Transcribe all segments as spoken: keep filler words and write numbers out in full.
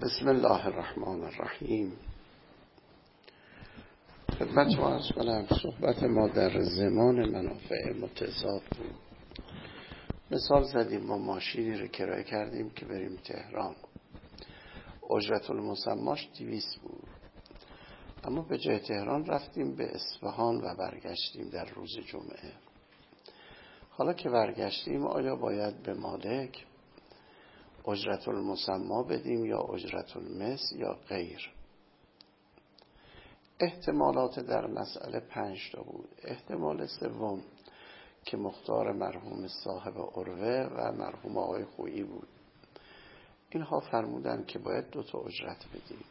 بسم الله الرحمن الرحیم. خدمت شما عرض کنم صحبت ما در زمان منافع متضاد بود. مثال زدیم ما ماشینی رو کرایه کردیم که بریم تهران، اجرت المسماش دویست بود، اما به جای تهران رفتیم به اصفهان و برگشتیم در روز جمعه. حالا که برگشتیم آیا باید به مالک اجرت المسما بدیم یا اجرت المثل یا غیر؟ احتمالات در مسئله پنج تا بود. احتمال سوم که مختار مرحوم صاحب عروه و مرحوم آقای خویی بود، اینها فرمودن که باید دو تا اجرت بدیم،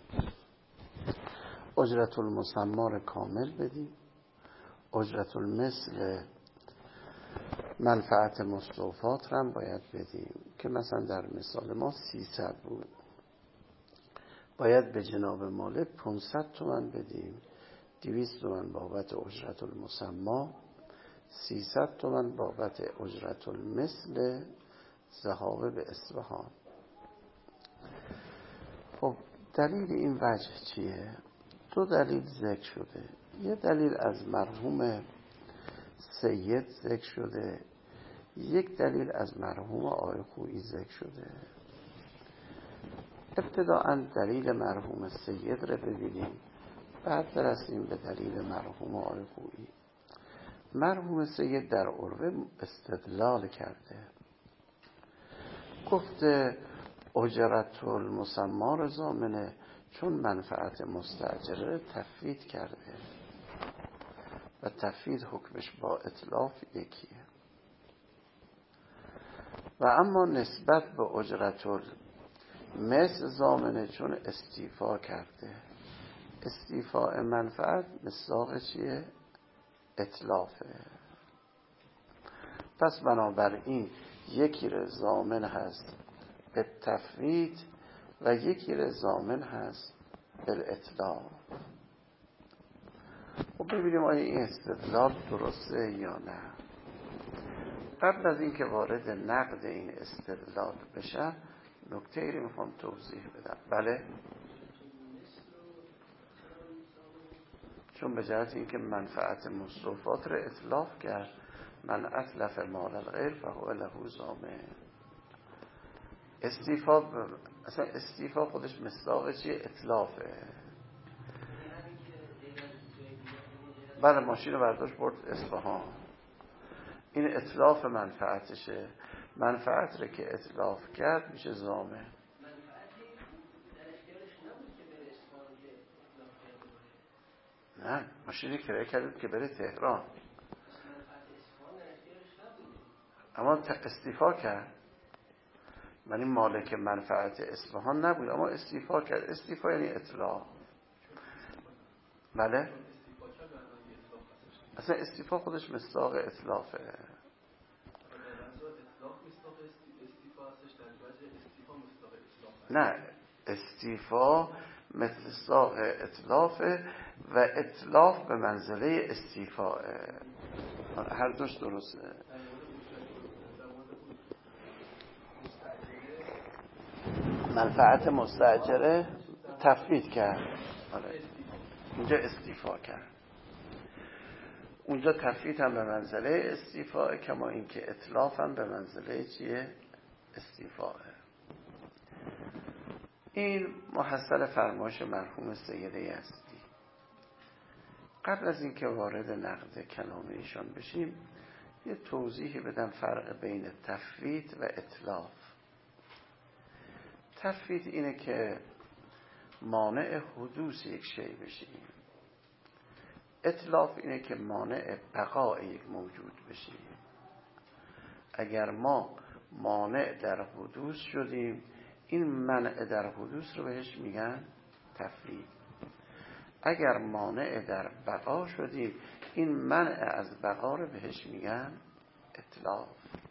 اجرت المسما رو کامل بدیم، اجرت المثل منفعت مستوفات رو هم باید بدیم که مثلا در مثال ما سیصد بود، باید به جناب مالک پانصد تومن بدیم، دویست تومن بابت اجرت المسما، سیصد تومن بابت اجرت المثل ذهاب به اصفهان. خب دلیل این وجه چیه؟ دو دلیل ذکر شده. یه دلیل از مرحوم سید ذکر شده، یک دلیل از مرحوم آقای خویی ذکر شده. ابتداءً دلیل مرحوم سید رو ببینیم، بعد برسیم به دلیل مرحوم آقای خویی. مرحوم سید در عروه استدلال کرده، گفته اجرت المسما رو ضامنه چون منفعت مستأجره تفویض کرده و تفویض حکمش با اتلاف یکیه، و اما نسبت به اجرت المثل ضامنه چون استیفا کرده. استیفاء منفعت مصداق چیه؟ اتلافه. پس بنابراین یکی رو ضامن هست به تفویض و یکی رو ضامن هست به اتلاف. خب ببینیم آیا این استدلال درسته یا نه. قبل از اینکه وارد نقد این استدلال بشم نکته ای رو میخوام توضیح بدم. بله، چون به جهت اینکه منفعت مستوفات رو اتلاف کرد، من اتلف مال الغیر فهو له ضامن. استیفا ب... اصلا استیفا خودش مصداق چیه؟ اتلافه. بله، ماشین رو برداشت برد اصفهان، این اتلاف منفعتشه. منفعت رو که اتلاف کرد میشه ضامن. نه، ماشینی کرایه کردید که بره تهران، اما استیفا کرد. من این مالک منفعت اصفهان نبود اما استیفا کرد. استیفا یعنی اطلاع. بله، اصلا استیفا خودش مصداق اطلافه. نه، استیفا مصداق اطلافه و اطلاف به منزله استیفاه. هر دوش درسته. منفعت مستأجره تفویض کرد، آره. اینجا استیفا کرد. اونجا تفویض هم به منزله استیفاه، کما اینکه اتلاف هم به منزله چیه؟ استیفاه. این محصل فرمایش مرحوم سید یزدی. قبل از اینکه وارد نقد کلام ایشان بشیم یه توضیح بدم فرق بین تفویض و اتلاف. تفویض اینه که مانع حدوث یک شی بشیم، اتلاف اینه که مانع بقای یک موجود بشیم. اگر ما مانع در حدوث شدیم، این منع در حدوث رو بهش میگن تفویض. اگر مانع در بقا شدیم، این منع از بقا رو بهش میگن اتلاف.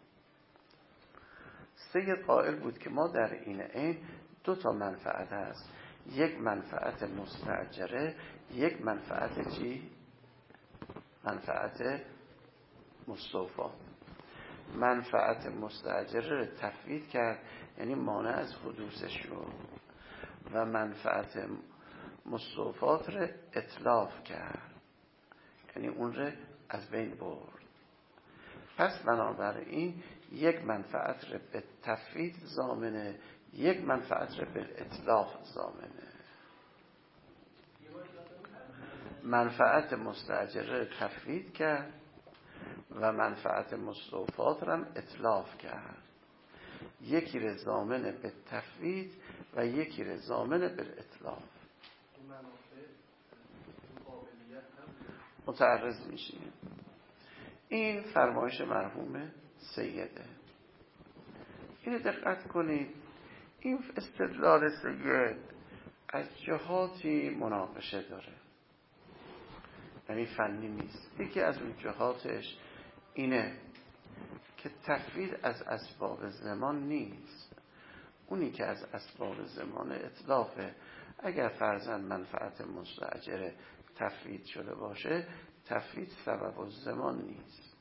سید قائل بود که ما در این عین دو تا منفعت هست، یک منفعت مستأجره، یک منفعت چی؟ منفعت مستوفا. منفعت مستأجره رو تفویض کرد، یعنی مانع از حدوثش شد. و منفعت مستوفات رو اتلاف کرد، یعنی اون رو از بین برد. پس بنابراین یک منفعت رو به تفویت ضامنه، یک منفعت رو به اتلاف ضامنه. منفعت مستأجره رو تفویت کرد و منفعت مستوفات رو هم اتلاف کرد. یکی رو ضامنه به تفویت و یکی رو ضامنه به اتلاف. متعرض میشیم. این فرمایش مرحوم سیده. اینو دقت کنید، این استدلال سید از جهاتی مناقشه داره، یعنی فنی نیست. یکی از اون جهاتش اینه که تفویض از اسباب زمان نیست، اونی که از اسباب زمان اطلافه. اگر فرضاً منفعت مستأجره تفویض شده باشه، تفویض سبب الزمان نیست،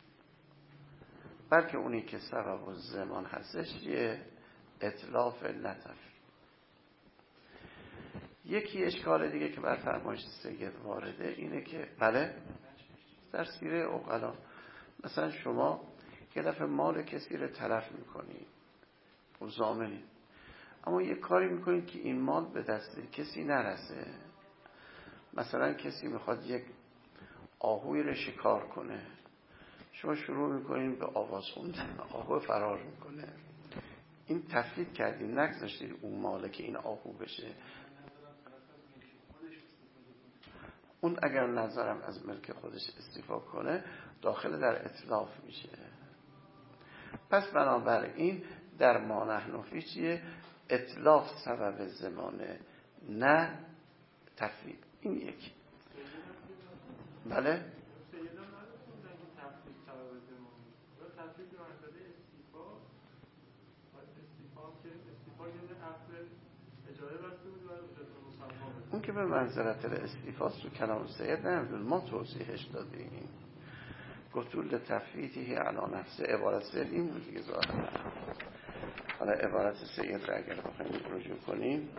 بلکه اونی که سبب الزمان هستش یه اطلاف نتفویض. یکی اشکال دیگه که بر فرمایش سید وارده اینه که بله در سیره عقلا مثلا شما یه دفعه مال کسی رو تلف میکنید و ضامنید، اما یه کاری میکنید که این مال به دست کسی نرسه. مثلا کسی میخواد یک آهوی رو شکار کنه، شما شروع میکنید به آواز خوندن، آهو فرار میکنه. این تفویض کردید، نگذاشتید اون ماله که این آهو بشه. اون اگر نظرم از ملک خودش استیفا کنه داخل در اتلاف میشه. پس بنابراین در ما نحن فی چیه؟ اتلاف سبب زمانه، نه تفویض. این یکی. بله اون که به منزلت الاستیفاست رو کلام سید نمیدون، ما توضیحش دادیم. گتول تفویضی علی نفسه، عبارت سید این بود دیگه ظاهرا. حالا عبارت سید را اگر بخوایم رجوع کنیم،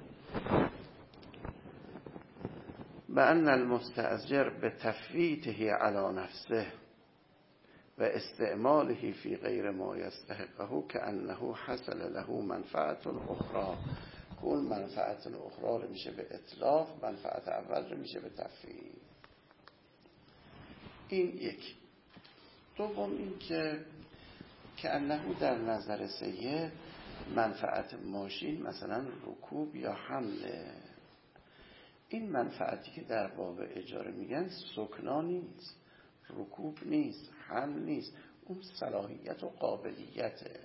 بأن المستأجر بتفویته علی نفسه و استعماله فی غیر ما یستحقه کأنه حصل له منفعت اخرى. اون منفعت اخرى رو میشه به اتلاف، منفعت اول رو میشه به تفویض. این یک. دوم این که کأنه در نظر سید منفعت ماشین مثلا رکوب یا حمله. این منفعتی که در باب اجاره میگن سکنا نیست، رکوب نیست، حمل نیست، اون صلاحیت و قابلیته.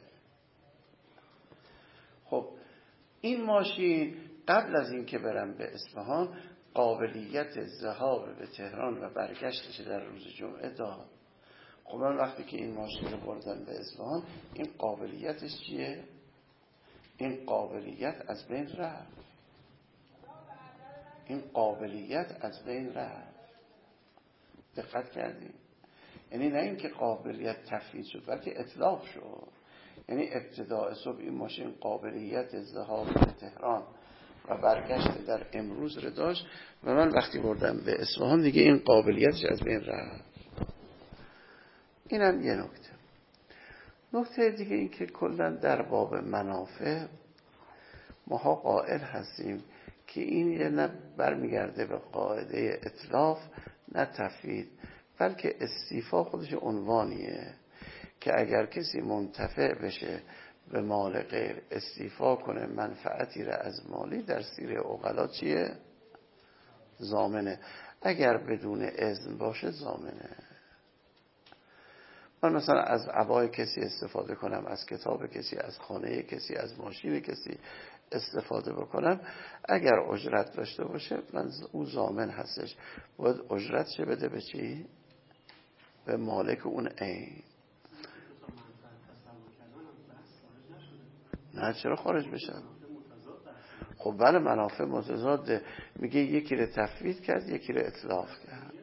خب این ماشین قبل از این که برم به اصفهان قابلیت ذهاب به تهران و برگشتش در روز جمعه داد. خب من وقتی که این ماشین رو بردم به اصفهان، این قابلیتش چیه؟ این قابلیت از بین رفت. این قابلیت از بین رفت. دقت کردیم؟ یعنی نه اینکه قابلیت تفویض شد بلکه اتلاف شد. یعنی ابتداء صبح این ماشین قابلیت ذهاب به تهران و برگشت در امروز رو داشت و من وقتی بردم به اصفهان دیگه این قابلیتش از بین رفت. اینم یه نکته. نکته دیگه این که کلا در باب منافع ماها قائل هستیم که این یه نه برمیگرده به قاعده اتلاف نه تفویض، بلکه استیفا خودش عنوانیه که اگر کسی منتفع بشه به مال غیر استیفا کنه منفعتی را از مالی، در سیر عقلا چیه؟ ضامنه. اگر بدون اذن باشه ضامنه. من مثلا از عبای کسی استفاده کنم، از کتاب کسی، از خانه کسی، از ماشین کسی استفاده بکنم، اگر اجرت داشته باشه من او ضامن هستش. باید اجرتش بده به چی؟ به مالک اون عین. نه چرا خارج بشن؟ خب بله منافع متضاده. میگه یکی رو تفویض کرد یکی رو اتلاف کرد.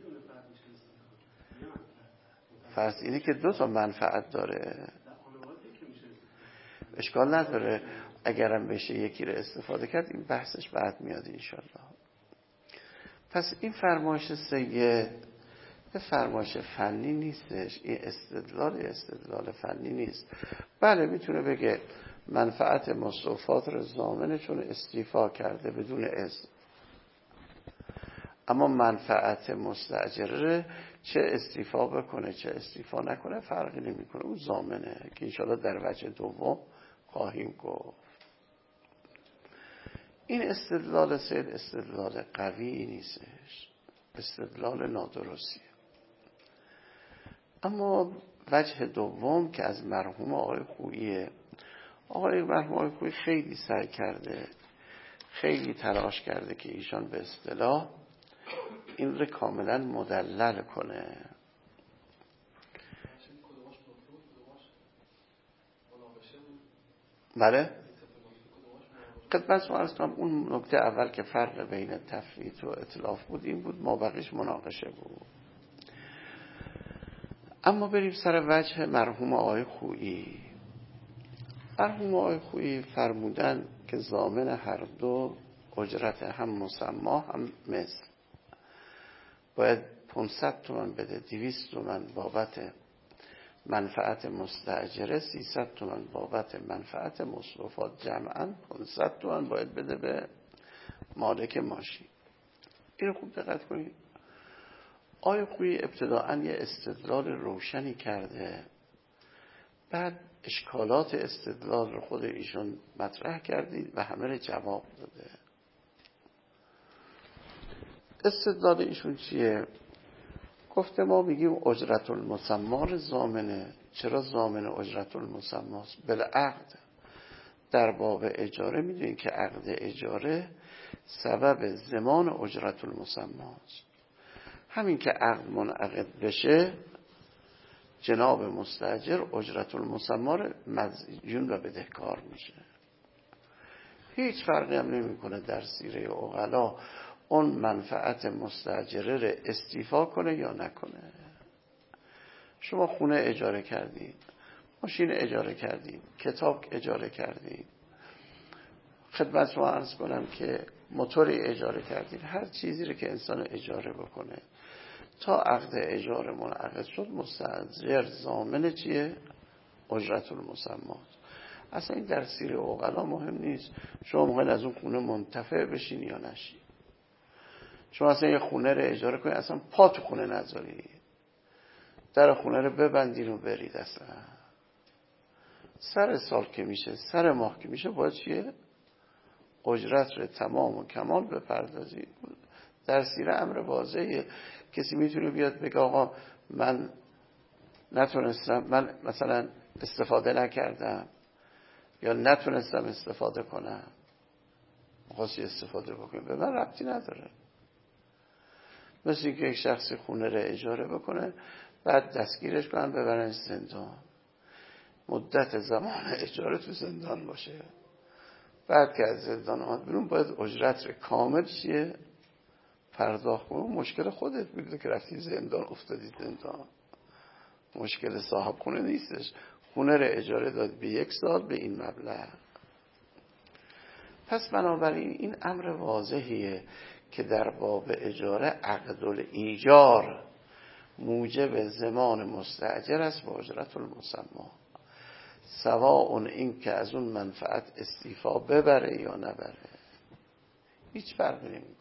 فرض اینه که دو تا منفعت داره، اشکال نداره. اگرم بشه یکی رو استفاده کرد این بحثش بعد میاد انشالله. پس این فرمایش سید یه فرمایش فنی نیستش، این استدلال استدلال فنی نیست. بله میتونه بگه منفعت مستوفات رو ضامنه چون استیفا کرده بدون اذن، اما منفعت مستاجره چه استیفا بکنه چه استیفا نکنه فرقی نمیکنه، اون ضامنه که انشاءالله در وجه دوم خواهیم گفت. این استدلال سید استدلال قوی نیستش، استدلال نادرستیه. اما وجه دوم که از مرحوم آقای خوییه، آقای مرحوم آقای خویی خیلی سعی کرده، خیلی تلاش کرده که ایشان به اصطلاح این رو کاملا مدلل کنه. بله خدمت شما عرض کنم اون نکته اول که فرق بین تفویت و اتلاف بود این بود، ما بقیش مناقشه بود. اما بریم سر وجه مرحوم آقای خویی. مرحوم آقای خویی فرمودن که ضامن هر دو اجرت هم مسما هم مثل باید پانصد تومن بده، دویست تومن بابت منفعت مستاجره، سیصد تومن بابت منفعت مصروفات، جمعاً پانصد تومن باید بده به مالک ماشین. این رو خوب دقت کنید. آقای خویی ابتداعاً یه استدلال روشنی کرده، بعد اشکالات استدلال رو خود ایشون مطرح کردید و همه رو جواب داده. استدلال ایشون چیه؟ گفته ما میگیم اجرت المسمار ضامنه. چرا ضامن اجرت المسماست؟ بالعقد. در باب اجاره میدونید که عقد اجاره سبب ضمان اجرت المسماست. همین که عقد منعقد بشه جناب مستاجر اجرت المسمار مدیون و بدهکار میشه. هیچ فرقی هم نمی کنه در سیره عقلا اون منفعت مستاجره رو استیفا کنه یا نکنه. شما خونه اجاره کردید، ماشین اجاره کردید، کتاب اجاره کردید، خدمت شما عرض کنم که موتوری اجاره کردید، هر چیزی رو که انسان اجاره بکنه تا عقد اجاره منعقد شد مستاجر ضامن چیه؟ اجرت المسمات. اصلا این در سیره عقلا مهم نیست شما ممکن از اون خونه منتفع بشین یا نشین. شما اصلا یه خونه رو اجاره کنید اصلا پا تو خونه نذارید، در خونه رو ببندین و برید. اصلا سر سال که میشه سر ماه که میشه باید چیه؟ اجرت رو تمام و کمال بپردازید. در سیره امر واضحه. کسی میتونه بیاد بگه آقا من نتونستم، من مثلا استفاده نکردم یا نتونستم استفاده کنم، خواستی استفاده بکنم، به من ربطی نداره. مثل اینکه یک شخصی خونه رو اجاره بکنه بعد دستگیرش کنن ببرن زندان، مدت زمان اجاره تو زندان باشه، بعد که از زندان آمد بیرون باید اجرت رو کامل چیه؟ پرداخت کنه. مشکل خودت میگه که رفتی زندان افتادی زندان، مشکل صاحب خونه نیستش. خونه رو اجاره داد به یک سال به این مبلغ. پس بنابراین این امر واضحیه که در باب اجاره عقد الایجار موجب ضمان مستاجر است با اجرت المسما، سواء این که از اون منفعت استیفا ببره یا نبره، هیچ فرقی نمیکنه.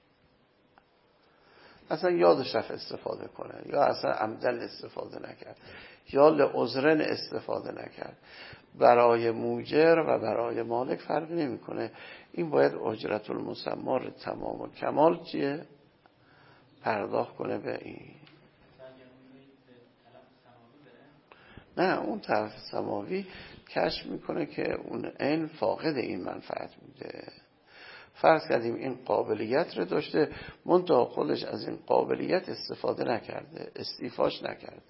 اصلا یادش رفت استفاده کنه یا اصلا عمدن استفاده نکرد یا لعذرن استفاده نکرد، برای موجر و برای مالک فرقی نمیکنه. این باید اجرت المسما رو تمام و کمال چیه؟ پرداخت کنه به این. نه اون طرف سماوی کشف میکنه که اون عین فاقد این منفعت بوده. فرض کردیم این قابلیت رو داشته منتها خودش از این قابلیت استفاده نکرده، استیفاش نکرده،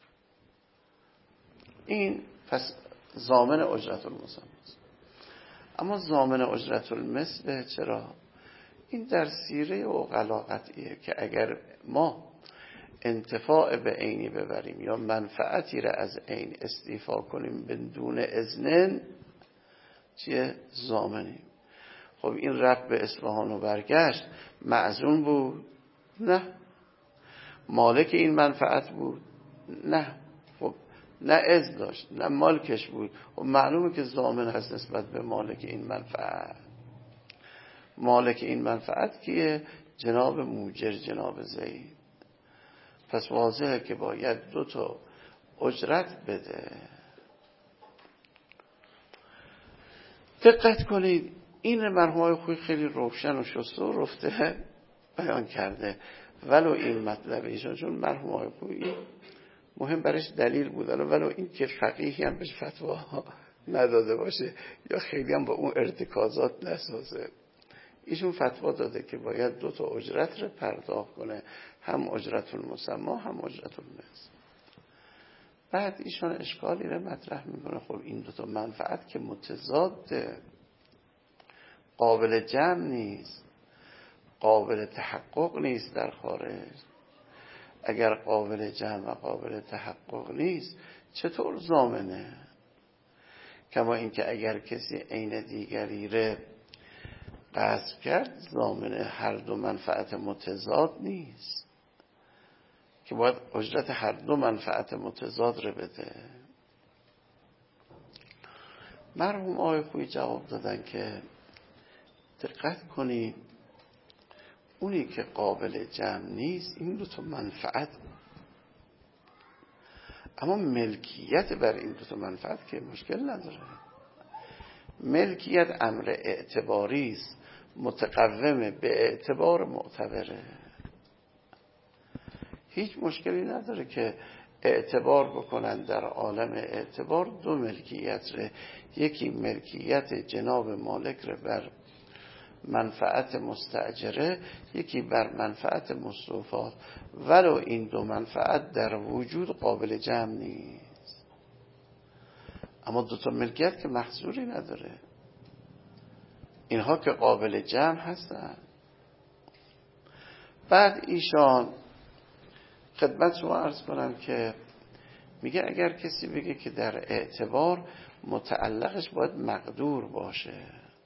این پس ضامن اجرت المسما است. اما ضامن اجرت المثل چرا؟ این در سیره عقلا قطعیه که اگر ما انتفاع به عینی ببریم یا منفعتی را از عین استیفا کنیم بدون اذن چیه؟ ضامنیم. خب این رفت به اصفهان و برگشت، معزون بود؟ نه. مالک این منفعت بود؟ نه. خب نه اذن داشت نه مالکش بود. خب معلومه که ضامن هست نسبت به مالک این منفعت. مالک این منفعت کیه؟ جناب موجر، جناب زید. پس واضحه که باید دو تا اجرت بده. دقت کنید این مرحوم آقای خویی خیلی روشن و شسته و رفته بیان کرده. ولو این مطلب ایشان، چون مرحوم آقای خویی مهم برش دلیل بود، ولو این که فقیهی هم بهش فتوا نداده باشه یا خیلی هم با اون ارتکازات نسازه، ایشون فتوا داده که باید دو تا اجرت رو پرداخت کنه، هم اجرت المسمى هم اجرت المثل. بعد ایشان اشکالی رو مطرح میکنه. خب این دو تا منفعت که متضاد، قابل جمع نیست، قابل تحقق نیست در خارج. اگر قابل جمع و قابل تحقق نیست چطور ضامنه؟ کما اینکه اگر کسی عین دیگری ره قصد کرد، ضامنه هر دو منفعت متضاد نیست که باید اجرت هر دو منفعت متضاد رو بده. مرحوم آقای خویی جواب دادن که دقت کنید اونی که قابل جمع نیست این دو تا منفعت، اما ملکیت بر این دو تا منفعت که مشکل نداره. ملکیت امر اعتباری است، متقوم به اعتبار معتبره. هیچ مشکلی نداره که اعتبار بکنن در عالم اعتبار دو ملکیت ره، یکی ملکیت جناب مالک ره بر منفعت مستأجره، یکی بر منفعت مستوفات، ولو این دو منفعت در وجود قابل جمع نیست. اما دو تا ملکیت که محصولی نداره، اینها که قابل جمع هستن. بعد ایشان خدمت شما عرض کنم که میگه اگر کسی بگه که در اعتبار متعلقش باید مقدور باشه،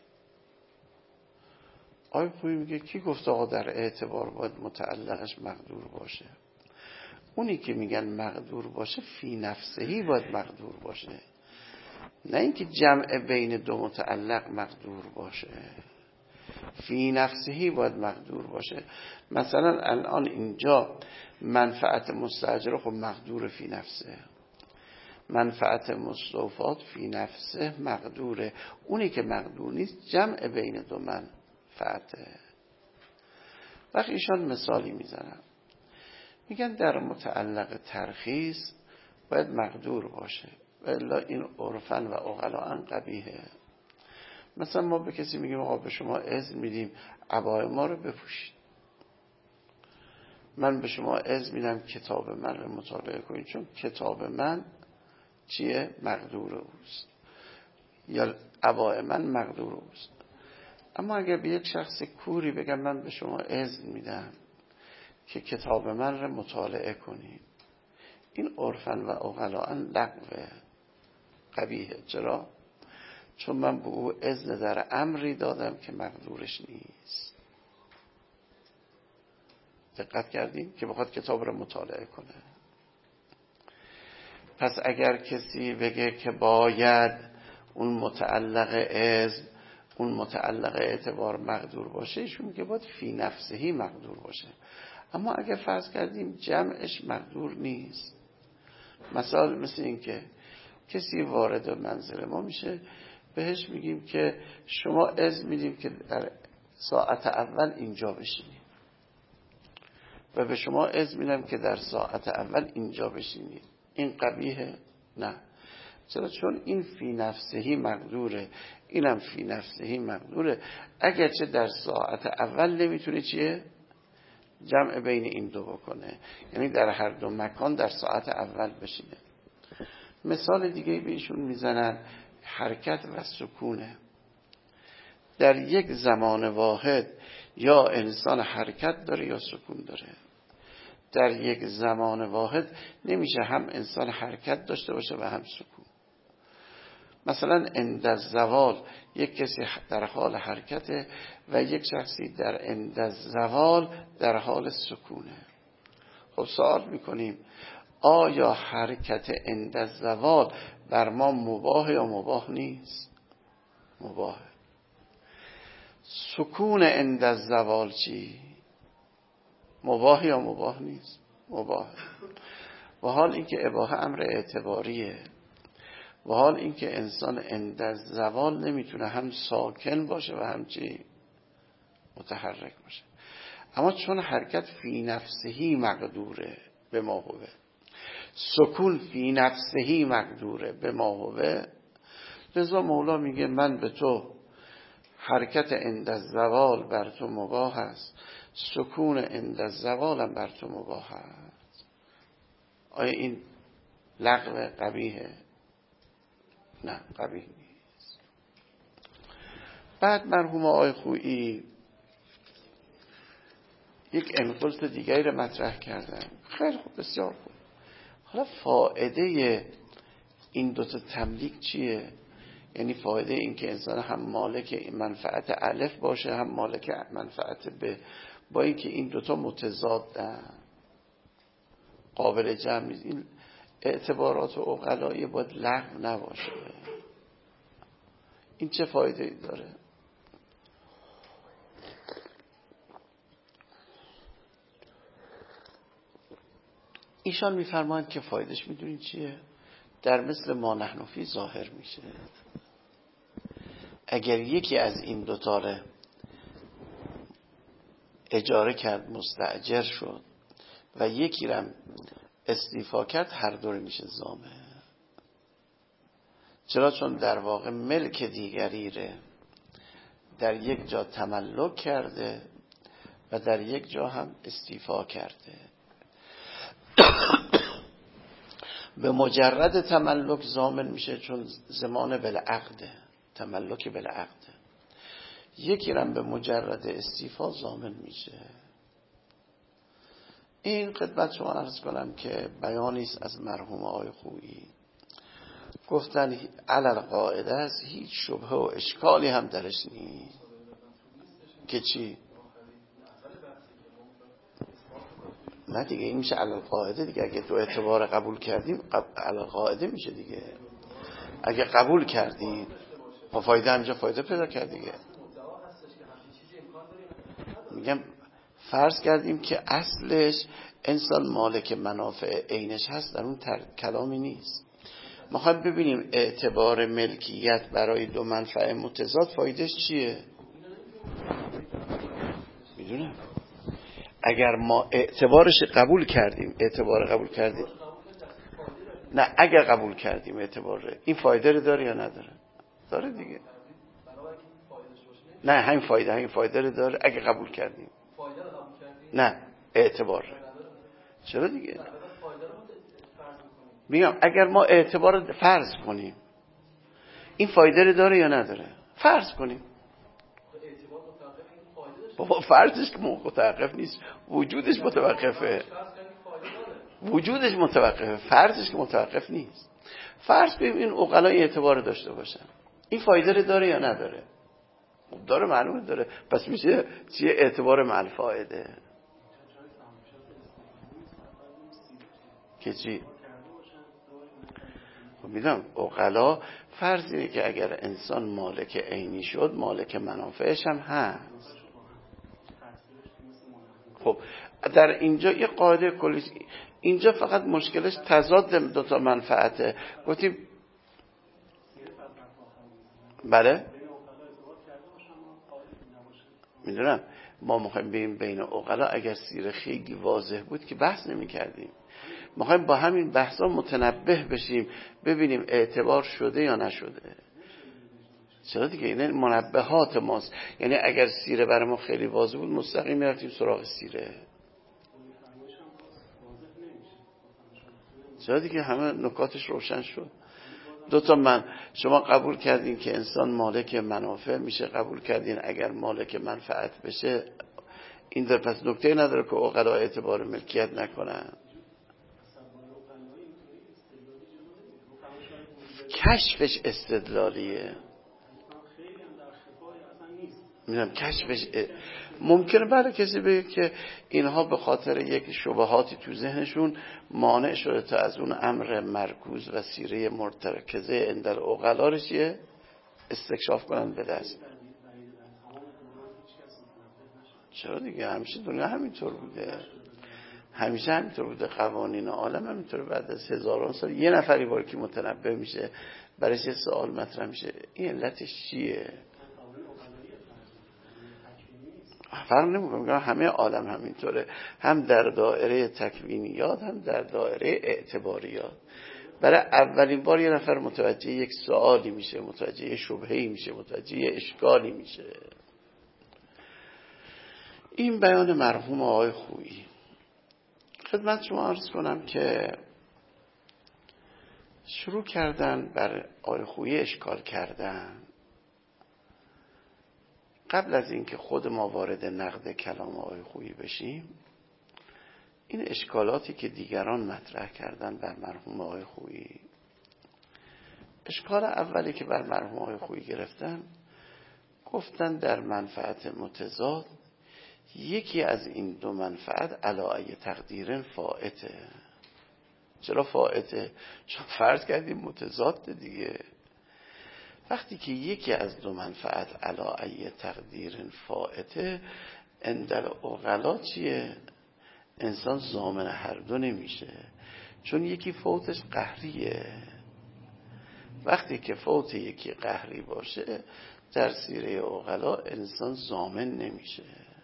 آقای خویی میگه کی گفت آقا در اعتبار باید متعلقش مقدور باشه؟ اونی که میگن مقدور باشه فی نفسهی باید مقدور باشه، نه اینکه جمع بین دو متعلق مقدور باشه. فی نفسهی باید مقدور باشه. مثلا الان اینجا منفعت مستأجره خب مقدور فی نفسه، منفعت مستوفات فی نفسه مقدوره. اونی که مقدور نیست جمع بین دو منفعته. وقتی ایشان مثالی میزنن میگن در متعلق ترخیص باید مقدور باشه، الا این عرفاً و عقلاً قبیحه. مثلا ما به کسی میگیم آقا به شما اذن میدیم عبای ما رو بپوشید، من به شما اذن میدم کتاب من رو مطالعه کنید چون کتاب من چیه؟ مقدور اوست، یا عبای من مقدور اوست. اما اگر به یک شخص کوری بگم من به شما اذن میدم که کتاب من رو مطالعه کنید، این عرفاً و عقلاً لغوه، قبیحه. چرا؟ چون من به او اذن در امری دادم که مقدورش نیست. دقت کردیم که بخواد کتاب رو مطالعه کنه. پس اگر کسی بگه که باید اون متعلق اذن، اون متعلق اعتبار مقدور باشه، ایشون میگه باید فی نفسهی مقدور باشه. اما اگر فرض کردیم جمعش مقدور نیست، مثلا مثل این که کسی وارد منزل ما میشه، بهش میگیم که شما اذن میدیم که در ساعت اول اینجا بشینید و به شما اذن میدم که در ساعت اول اینجا بشینید، این قبیحه؟ نه. چرا؟ چون این فی نفسهی مقدوره، اینم فی نفسهی مقدوره. اگرچه در ساعت اول نمیتونه چیه؟ جمع بین این دو بکنه، یعنی در هر دو مکان در ساعت اول بشینه. مثال دیگه به ایشون میزنن حرکت و سکونه. در یک زمان واحد یا انسان حرکت داره یا سکون داره. در یک زمان واحد نمیشه هم انسان حرکت داشته باشه و هم سکون. مثلا عند الزوال یک کسی در حال حرکته و یک شخصی در عند الزوال در حال سکونه. خب سوال میکنیم آیا حرکت عند الزوال بر ما مباح یا مباح نیست؟ مباح. سکون عند الزوال چی؟ مباح یا مباح نیست؟ مباح. و حال اینکه اباحه امر اعتباریه، و حال اینکه انسان عند الزوال نمیتونه هم ساکن باشه و هم چی؟ متحرک باشه. اما چون حرکت فی نفسهی مقدوره به ما هوه، سکون فی نفسهی مقدوره به ما هوه، لذا مولا میگه من به تو حرکت عند الزوال بر تو مباح است، سکون عند الزوال هم بر تو مباح است. آیا این لغو قبیحه؟ نه، قبیح نیست. بعد مرحوم آقای خویی یک انقلت دیگری رو مطرح کردن. خیلی خوب، بسیار خوب. حالا فایده این دوتا تملیک چیه؟ یعنی فایده این که انسان هم مالک منفعت الف باشه هم مالک منفعت ب، با اینکه این دوتا متضادن، قابل جمع نیست. این اعتبارات و عقلایی باید لغو نباشه. این چه فایده ای داره؟ ایشان میفرمایند که فایدهش میدونین چیه؟ در مثل ما نحن فی ظاهر میشه. اگر یکی از این دوتاره اجاره کرد مستاجر شد و یکی رم استیفا کرد، هر دور میشه ضامن. چرا؟ چون در واقع ملک دیگری ره در یک جا تملک کرده و در یک جا هم استیفا کرده. به مجرد تملک ضامن میشه چون ضمان بالعقده، تملک بالعقده. یکی رم به مجرد استیفا ضامن میشه. این خدمت شما عرض کنم که بیانی است از مرحوم آقای خویی، گفتن علل قاعده است، هیچ شبهه و اشکالی هم درش نیست. که چی؟ نه دیگه، این میشه علل قاعده دیگه. اگه تو اعتبار قبول کردیم علل قاعده میشه دیگه. اگه قبول کردیم با فایده همینجا فایده پیدا کرد دیگه. میگم فرض کردیم که اصلش انسان مالک منافع عینش هست، در اون کلامی نیست. ما خواهیم ببینیم اعتبار ملکیت برای دو منفعه متضاد فایدهش چیه. میدونم اگر ما اعتبارش قبول کردیم، اعتبار قبول کردیم، نه اگر قبول کردیم اعتبار، این فایده رو داره یا نداره؟ داره دیگه. نه همین فایده، همین فایده رو داره اگه قبول کردیم. نه اعتبار. چرا دیگه؟ میگم اگر ما اعتبار فرض کنیم این فایده رو داره یا نداره؟ فرض کنیم. بابا فرضش که متوقف نیست، وجودش متوقفه. وجودش متوقفه، فرضش که متوقف نیست. فرض کنیم این عقلا اعتبار داشته باشن، این فایده رو داره یا نداره؟ داره، معلومه داره. پس میشه چیه؟ اعتبار مع الفائده. که چی؟ خب میدونم عقلا فرض اینه که اگر انسان مالک عینی شد مالک منافعش هم هست. خب در اینجا یه قاعده کلی، اینجا فقط مشکلش تضاد دو تا منفعته. گفتیم بله میدونم ما میخوایم ببینیم بین عقلا اگر سیر خیلی واضح بود که بحث نمی کردیم. میخوایم با همین بحثا متنبه بشیم ببینیم اعتبار شده یا نشده. چرا دیگه؟ این منبهات ماست. یعنی اگر سیره برای ما خیلی واضح بود مستقیم میرفتیم سراغ سیره. چرا دیگه؟ همه نکاتش روشن شد. دو تا من شما قبول کردین که انسان مالک منافع میشه، قبول کردین اگر مالک منفعت بشه این در پس نکته نداره که عقلا اعتبار ملکیت نکنن. کشفش استدلالیه. میدونم کشفش ممکنه برای کسی بگه که اینها به خاطر یک شبهاتی تو ذهنشون مانع شده تا از اون امر مرکوز و سیره مرتکزه اندل عقلا چیه استکشاف کنن به دست. چرا دیگه همیشه دنیا همینطور بوده، همیشه همینطور بوده، قوانین عالم همینطور. بعد از هزاران سال یه نفری بار که متنبه میشه برایش یه سوال مطرح میشه، این علتش چیه؟ فرق نمیکنه، همه عالم همینطوره، هم در دایره تکوینیات هم در دایره اعتباریات. برای اولین بار یه نفر متوجه یک سوالی میشه، متوجه یک شبهه‌ای میشه، متوجه یک اشکالی میشه. این بیان مرحوم آقای خویی. خدمت شما عرض کنم که شروع کردن بر آقای خویی اشکال کردن. قبل از اینکه خود ما وارد نقد کلام آقای خویی بشیم، این اشکالاتی که دیگران مطرح کردن بر مرحوم آقای خویی، اشکال اولی که بر مرحوم آقای خویی گرفتن، گفتن در منفعت متضاد یکی از این دو منفعت علی تقدیر فائته. چرا فائته؟ چون فرض کردیم متضاد دیگه. وقتی که یکی از دو منفعت علی تقدیر فائته، اندل عقلا چیه؟ انسان ضامن هر دو نمیشه، چون یکی فوتش قهریه. وقتی که فوت یکی قهری باشه در سیره عقلا انسان ضامن نمیشه.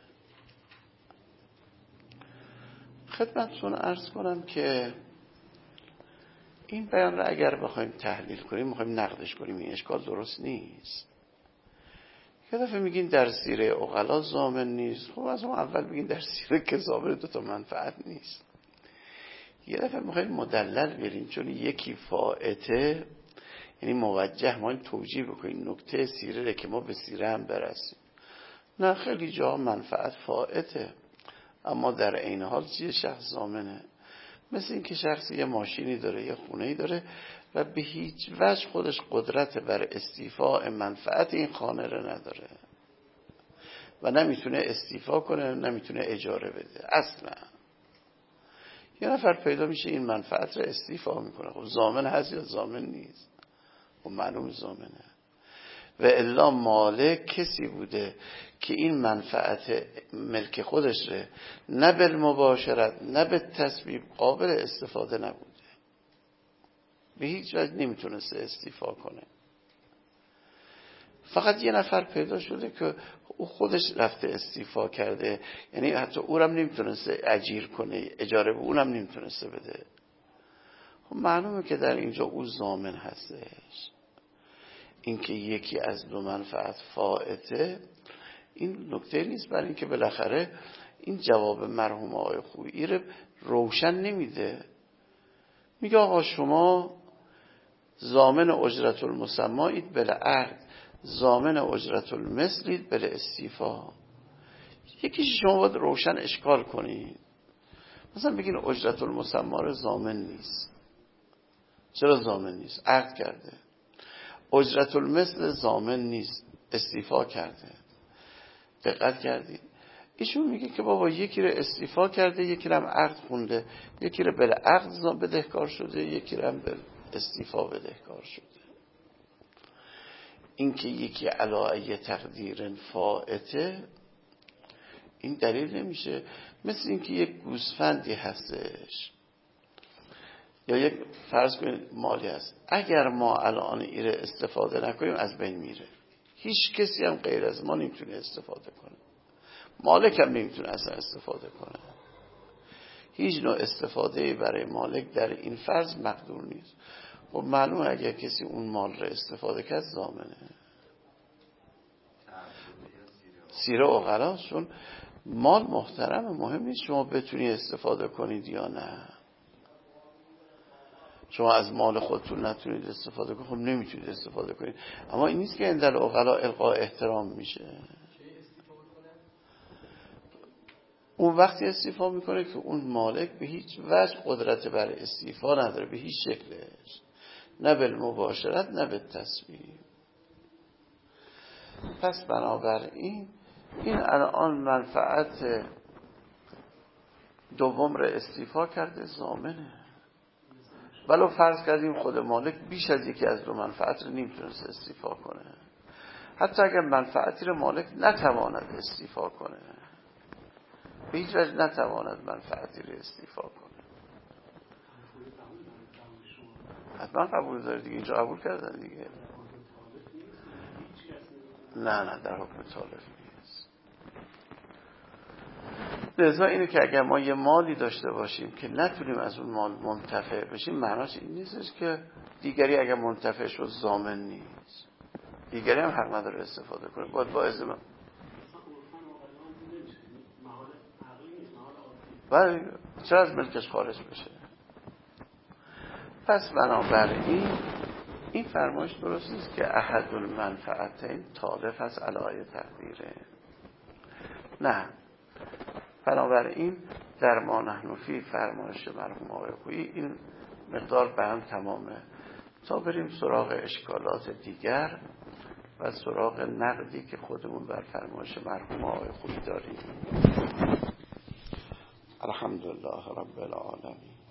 خدمتتون عرض کنم که این بیان را اگر بخوایم تحلیل کنیم، بخوایم نقدش کنیم، این اشکال درست نیست. یه دفعه میگین در سیره عقلا ضامن نیست، خب از اون اول بگین در سیره که ضامن دو تا منفعت نیست. یه دفعه میخوایم مدلل بریم، چون یکی فائته یعنی موجه، ما این توجیه بکنیم نکته سیره را که ما به سیره هم برسیم. نه، خیلی جا منفعت فائته، اما در این حال چیه؟ شخص ضامنه. مثل این که شخصی یه ماشینی داره، یه خونه‌ای داره و به هیچ وجه خودش قدرت بر استیفاء منفعت این خانه رو نداره و نمیتونه استیفا کنه، نمیتونه اجاره بده اصلا. یه نفر پیدا میشه این منفعت رو استیفا میکنه، خب ضامن هست یا ضامن نیست؟ خب معلوم ضامنه. و الا مالک کسی بوده که این منفعت ملک خودش ره نه بالمباشرت نه به تسبیب قابل استفاده نبوده، به هیچ وجه نمیتونسته استیفا کنه. فقط یه نفر پیدا شده که او خودش رفته استیفا کرده، یعنی حتی او هم نمیتونسته اجیر کنه، اجاره به اونم نمیتونسته بده. خب معلومه که در اینجا او ضامن هستش. اینکه یکی از دو منفعت فائته این نکته نیست، برای اینکه بالاخره این جواب مرحوم آقای خویی رو روشن نمیده. میگه آقا شما ضامن اجرت المسمایید بلا عقد، ضامن اجرت المثلید بلا استیفا. یکیش شما باید روشن اشکال کنید. مثلا بگین اجرت المسما رو ضامن نیست. چرا ضامن نیست؟ عقد کرده. اجرت المثل ضامن نیست، استیفا کرده. دقت کردید؟ ایشون میگه که بابا یکی رو استیفا کرده، یکی رو هم عقد خونده، یکی رو بل عقد بدهکار شده، یکی رو هم بل استیفا بدهکار شده. این که یکی علی تقدیر فائته این دلیل نمیشه. مثل این که یک گوسفندی هستش یا یک فرض کنید مالی هست، اگر ما الان ایره استفاده نکنیم از بین میره. هیچ کسی هم غیر از ما نمیتونه استفاده کنه، مالک هم نمیتونه اصلا استفاده کنه. هیچ نوع استفاده برای مالک در این فرض مقدور نیست. خب معلومه اگر کسی اون مال رو استفاده کرد ضامنه. سیره عقلا، چون مال محترمه، مهم نیست شما بتونی استفاده کنید یا نه. شما از مال خودتون نتونید استفاده کنید، خب نمیتونید استفاده کنید. اما این نیست که اندل عقلا القا احترام میشه. اون وقتی استیفا میکنه که اون مالک به هیچ وجه قدرت بر استیفا نداره، به هیچ شکلش. نه بالمباشرت نه بالتسبیح. پس بنابراین این الان منفعت دوم را استیفا کرده ضامنه. ولو فرض کردیم خود مالک بیش از یکی از دو منفعت رو نمیتونست استیفا کنه، حتی اگر منفعتی رو مالک نتواند استیفا کنه، به هیچ وجه نتواند منفعتی رو استیفا کنه. حتما قبول داره دیگه، اینجا قبول کردن دیگه. نه نه در حکم طالب نیست. لذا اینه که اگر ما یه مالی داشته باشیم که نتونیم از اون مال منتفع بشیم، معناش این نیستش که دیگری اگر منتفع شد ضامن نیست، دیگری هم حق نداره استفاده کنه. باید با اذن من ولی چرا از ملکش خارج بشه؟ پس بنابراین این فرمایش درست نیست که احد المنفعتین تالف از علای تقدیره. نه، بنابراین در ما نحن فی فرمایش مرحوم آقای خویی این مقدار بیان تمامه، تا بریم سراغ اشکالات دیگر و سراغ نقدی که خودمون بر فرمایش مرحوم آقای خویی داریم. الحمدلله رب العالمین.